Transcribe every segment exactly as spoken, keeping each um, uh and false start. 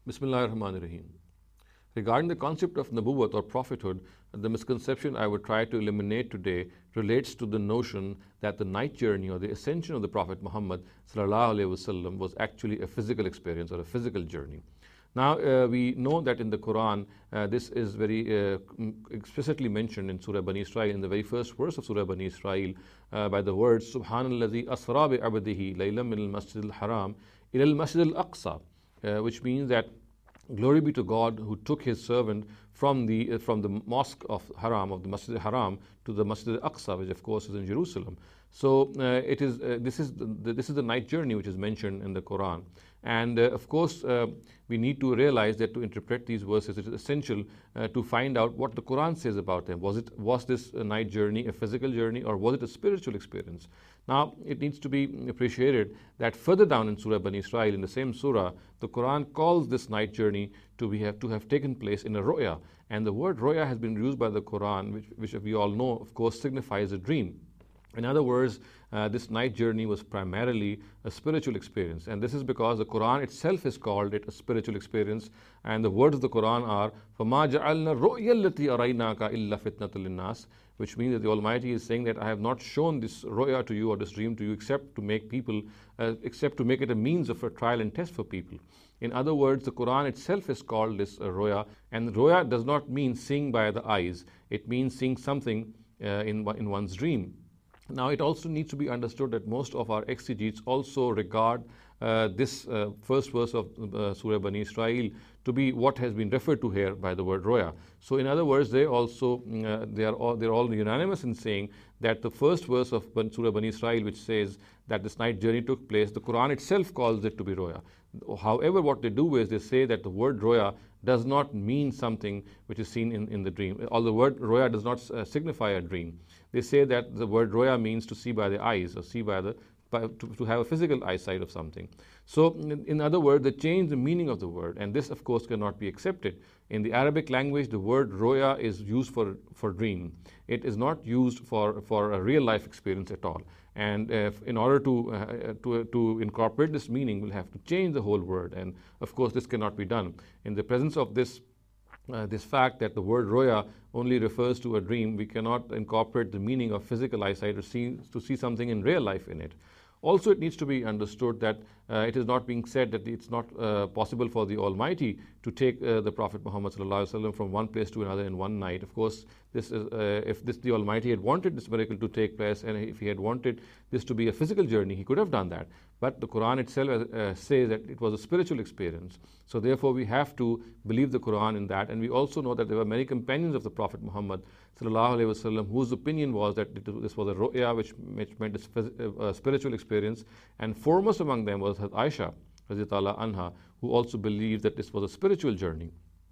Bismillahir Rahmanir Rahim. Regarding the concept of Nabuwwat or prophethood, the misconception I would try to eliminate today relates to the notion that the night journey or the ascension of the Prophet Muhammad sallallahu alaihi wasallam was actually a physical experience or a physical journey. Now, uh, we know that in the Quran, uh, this is very uh, explicitly mentioned in Surah Bani Israel, in the very first verse of Surah Bani Israel, uh, by the words, Subhanalladhi asra bi abdihi laylam min al-masjid al-haram ila al-masjid al-aqsa, uh, which means that glory be to God who took his servant from the uh, from the mosque of Haram, of the Masjid al-Haram, to the Masjid al-Aqsa, which of course is in Jerusalem. So uh, it is uh, this is the, this is the night journey which is mentioned in the Quran. And uh, of course, uh, we need to realize that to interpret these verses, it is essential uh, to find out what the Quran says about them. Was it was this a night journey a physical journey, or was it a spiritual experience? Now, it needs to be appreciated that further down in Surah Bani Israel, in the same surah, the Quran calls this night journey to be have to have taken place in a roya, and the word roya has been used by the Quran, which, which we all know, of course, signifies a dream. In other words, uh, this night journey was primarily a spiritual experience, and this is because the Quran itself has called it a spiritual experience, and the words of the Quran are فَمَا جَعَلْنَا الرُّؤْيَا الَّتِي أَرَيْنَاكَ إِلَّا فِتْنَةً لِلنَّاسِ, which means that the Almighty is saying that I have not shown this roya to you or this dream to you except to make people, uh, except to make it a means of a trial and test for people. In other words, the Quran itself is called this uh, roya, and roya does not mean seeing by the eyes. It means seeing something uh, in, in one's dream. Now, it also needs to be understood that most of our exegetes also regard uh, this uh, first verse of uh, Surah Bani Israel to be what has been referred to here by the word roya. So, in other words, they also uh, they are all they're all unanimous in saying that the first verse of Surah Bani Israel, which says that this night journey took place, the Quran itself calls it to be roya. However, what they do is they say that the word roya does not mean something which is seen in, in the dream. Although the word roya does not uh, signify a dream, they say that the word roya means to see by the eyes, or see by the by, to, to have a physical eyesight of something. So, in, in other words, they change the meaning of the word, and this, of course, cannot be accepted. In the Arabic language, the word roya is used for for dream. It is not used for for a real life experience at all. And uh, in order to, uh, to, to incorporate this meaning, we'll have to change the whole word. And of course, this cannot be done. In the presence of this, uh, this fact that the word roya only refers to a dream, we cannot incorporate the meaning of physical eyesight or see, to see something in real life in it. Also, it needs to be understood that uh, it is not being said that it's not uh, possible for the Almighty to take uh, the Prophet Muhammad sallallahu alaihi wasallam from one place to another in one night. Of course, this is, uh, if this the Almighty had wanted this miracle to take place, and if He had wanted this to be a physical journey, He could have done that. But the Quran itself uh, says that it was a spiritual experience. So therefore, we have to believe the Quran in that. And we also know that there were many companions of the Prophet Muhammad sallallahu alaihi wasallam whose opinion was that this was a ru'ya, which, which meant a, a spiritual experience. And foremost among them was Aisha radhiyallahu anha, who also believed that this was a spiritual journey.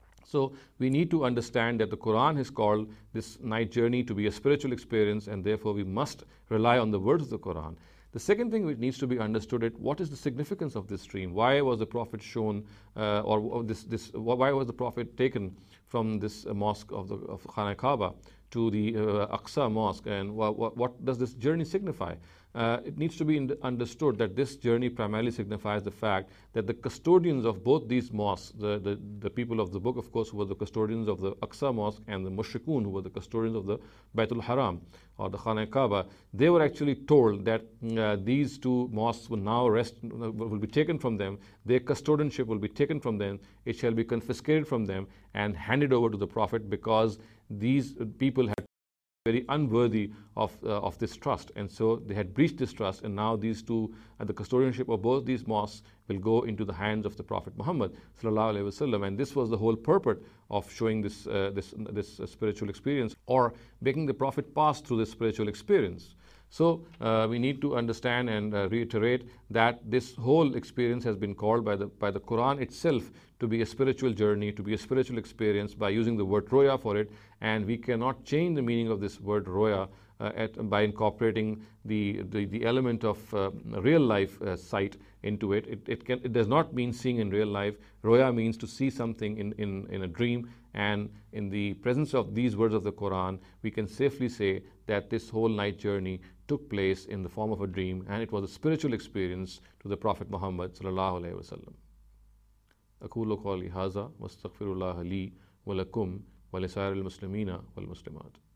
So we need to understand that the Quran has called this night journey to be a spiritual experience, and therefore we must rely on the words of the Quran. The second thing which needs to be understood is what is the significance of this dream? Why was the Prophet shown, uh, or, or this, this, why was the Prophet taken from this uh, mosque of the of Khana Kaaba to the uh, Aqsa mosque, and what, what, what does this journey signify? Uh, it needs to be understood that this journey primarily signifies the fact that the custodians of both these mosques, the, the, the people of the book, of course, who were the custodians of the Aqsa mosque, and the Mushrikun, who were the custodians of the Baytul Haram or the Khana Kaaba, they were actually told that uh, these two mosques will now rest, will be taken from them, their custodianship will be taken from them, it shall be confiscated from them and handed over to the Prophet, because these people had very unworthy of uh, of this trust, and so they had breached this trust, and now these two, uh, the custodianship of both these mosques will go into the hands of the Prophet Muhammad sallallahu alaihi wasallam. And this was the whole purport of showing this uh, this this uh, spiritual experience, or making the Prophet pass through this spiritual experience. So uh, we need to understand and uh, reiterate that this whole experience has been called by the by the Quran itself to be a spiritual journey, to be a spiritual experience, by using the word roya for it, and we cannot change the meaning of this word roya uh, at, by incorporating the, the, the element of uh, real life uh, sight into it. It, it, can, it does not mean seeing in real life. Roya means to see something in, in, in a dream, and in the presence of these words of the Quran, we can safely say that this whole night journey took place in the form of a dream, and it was a spiritual experience to the Prophet Muhammad sallallahu alaihi wasallam. أقول قولي هذا واستغفر الله لي ولكم ولسائر المسلمين والمسلمات.